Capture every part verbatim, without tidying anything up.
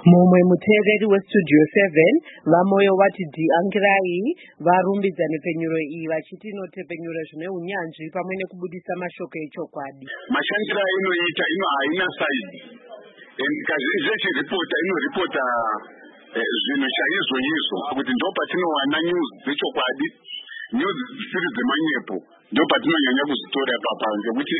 Mumwe muteereri westudio seven vamoyo vati Diangirai varumbidza nepenyuro iyi vachiti inotepenyura zvine unyanzvi pamwe nekubudisa mashoko echokwadi. Mashandiro ainoita ino haina saidi. Kazhinji zechiripota inoripota zvinhu chaizvo izvo kuti ndo patinowana news dzechokwadi, news dzisiri dzemanyepo, ndo patinonyanya kuzitora papa ngekuti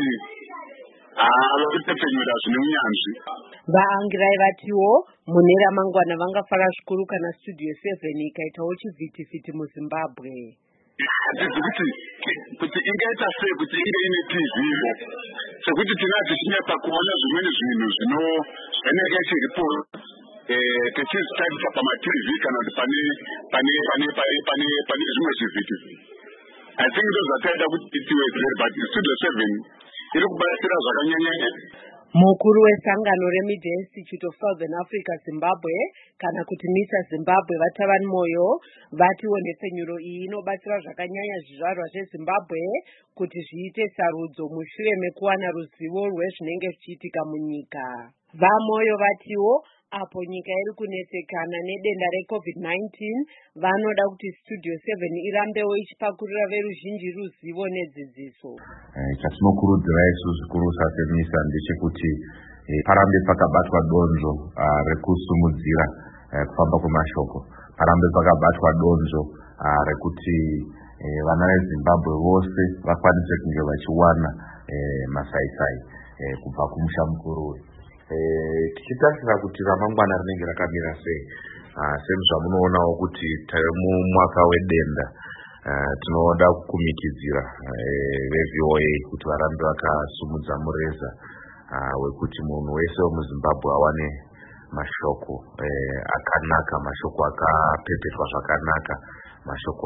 havatotepenyura zvine unyanzvi. Vaangirai vatiwo mune ramangwana vangafara zvikuru kana studio seven ikaitawo chivhitivhiti muZimbabwe. Hatizi kuti kuti ingaita sei kuti inge ine T V sekuti tinenge tichinyatsa kuona zvimweni zvinhu zvino zvinenge chiripota tichizitarisa pama-T V kana kuti pane pane pane pane pane pane zvimwe zvivhitivhiti. I think ndo zvataita kuti itiwe there, but studio seven iri kubatsira zvakanyanya. Mukuru wesangano reMedia Institute of Southern Africa Zimbabwe kana kuti MISA Zimbabwe Vatavan Moyo vatiwo nepenyuro iyi inobatsira zvakanyanya zvizvarwa zveZimbabwe kuti zviite sarudzo mushure mekuwana ruzivo rwezvinenge zvichiitika munyika. Vamoyo vatiwo apo nyika iri kunetsekana nedenda reCovid nineteen vanoda kuti studio seven irambewo ichipakurira veruzhinji ruzivo nedzidziso. Chatinokurudzira isu zvikuru sasemisa ndechekuti parambe pakabatwa donzvo rekusumudzira kufamba kwemashoko, parambe pakabatwa donzvo rekuti vana veZimbabwe vose vakwanise kunge vachiwana masaisai kubva kumusha mukuru uyu. Tichitarisa kuti ramangwana rinenge rakamira sei, semuzvamunoonawo kuti tiri mumwaka wedenda, tinoda kukumikidzira veV O A kuti varambe vakasumudza mureza wekuti munhu wese wemuZimbabwe awane mashoko akanaka, mashoko akapepetwa zvakanaka, mashoko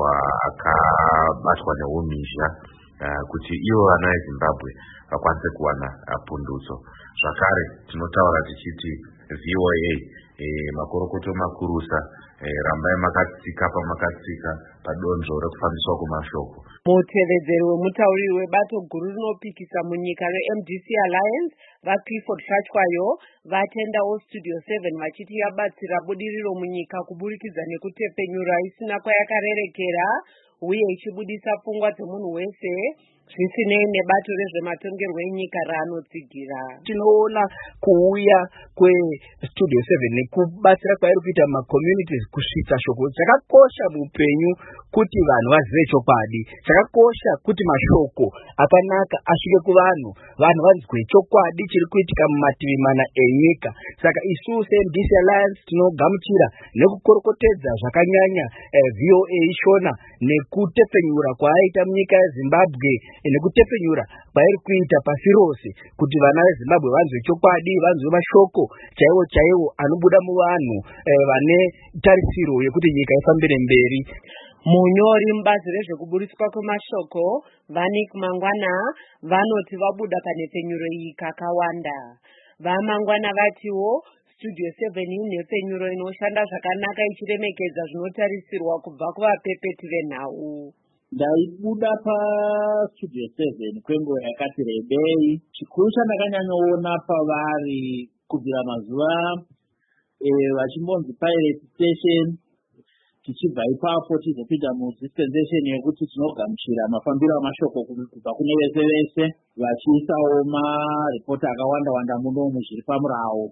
akabatwa neumhizha, kuti ivo vana veZimbabwe vakwanise kuwana pundutso. Zvakare tinotaura tichiti V O A makorokoto makurusa, rambai makatsika pamakatsika padonzvo rekufambiswa kwemashoko. Mutevedzeri wemutauriri webato guru rinopikisa munyika reM D C Alliance vaClifford Hlachwayo vatendawo studio seven vachiti yabatsira budiriro munyika kuburikidza nekutepenyura isina kwayakarerekera uye ichibudisa pfungwa dzemunhu wese zvisinei nebato rezvematongerwo enyika raanotsigira. Tinoona kuuya kwestudio seven nekubatsira kwairi kuita macommunities kusvitsa shoko chakakosha muupenyu kuti vanhu vazive chokwadi, chakakosha kuti mashoko akanaka asvike kuvanhu, vanhu vanzwe chokwadi chiri kuitika mumativi mana enyika. Saka isusu seM D C Alliance tinogamuchira nekukorokotedza zvakanyanya V O A ishona nekutepenyura kwaaita munyika yeZimbabwe nekutepenyura kwairi kuita pasi rose kuti vana veZimbabwe vanzwe chokwadi, vanzwe mashoko chaiwo chaiwo anobuda muvanhu vane tarisiro yekuti nyika ifambire mberi. Munyori mubazi rezvekuburiswa kwemashoko Vanik Mangwana vanoti vabuda panepenyuro iyi kakawanda. Vamangwana vatiwo studio seven inepenyuro inoshanda zvakanaka ichiremekedza zvinotarisirwa kubva kuvapepeti venhau. Ndaibuda pastudio seven kwenguva yakati rebei. Chikuru chandakanyanyoona pavari kubvira mazuva vachimbonzi pirate station, tichibva ipapo tizopinda mudispensation yekuti tinogamuchira mafambiro amashoko kubva kune vese vese, vachiisawo maripoti akawanda wanda munomu zviri pamurawo.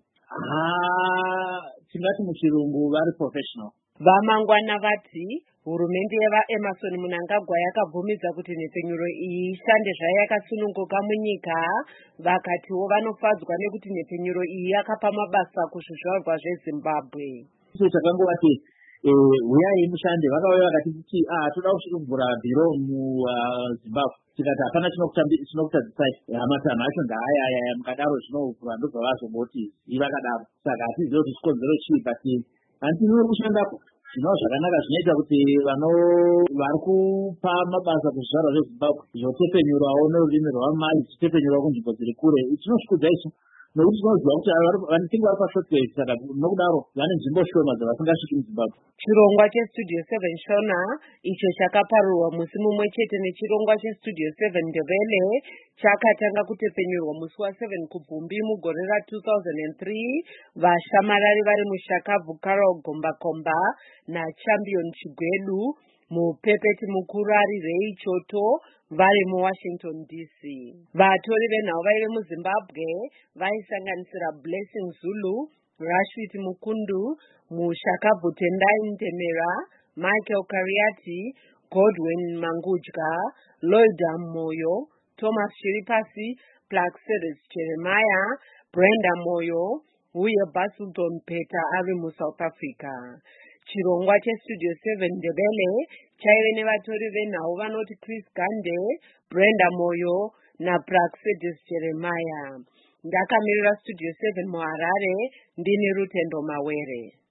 Tingati muchirungu vari professional. Vamangwana vati hurumende yevaEmerson Mnangagwa yakabvumidza kuti nepenyuro iyi ishande zvayakasununguka munyika. Vakatiwo vanofadzwa nekuti nepenyuro iyi yakapa mabasa kuzvizvarwa zveZimbabwe. Icho chakangova uyai mushande, vakauya vakati kuti toda kusurumbura bhiro muZimbabwe. Tikati hapana chinokutadzisai, hamatanhu acho ndaayaya mukadaro zvinovhura ndobva vazomboti ivakadaro. Saka hatizivi kuti chikonzero chii, but handinori kushandako zvinova zvakanaka zvinoita kuti vari kupa mabasa kuzvizvarwa zveZimbabwe zvotepenyurawo nerurimi rwamai, zvichipenyurawo kunzvimbo dziri kure. Tinosvikudza isu nokuti tinoziva kuti vanenge vari pashotwave saka nokudaro vane nzvimbo shoma dzavasingazviki muzimbabwe. chirongwa chestudio seven shona icho chakaparurwa musi mumwe chete nechirongwa chestudio seven ndebele chakatanga kutepfenyurwa musi waseven kubvumbi mugore ratwo thousand three vashamarari vari mushakabvu carol gombakomba nachampion chigwedu, mupepeti mukuru ari rei choto vari muwashington d c. vatori venhau vaive muzimbabwe vaisanganisira blessing zulu, rashid mukundu, mushakabvu tendai ntemera, michael kariati, godwin mangudya, loida moyo, thomas shiripasi, plaxedes jeremiah, brenda moyo uye basilton peter ari musouth africa. chirongwa chestudio seven ndebele chaive nevatori venhau vanoti chris gande, brenda moyo napraxedes jeremiah. ndakamirira studio seven muharare ndini rutendo mawere.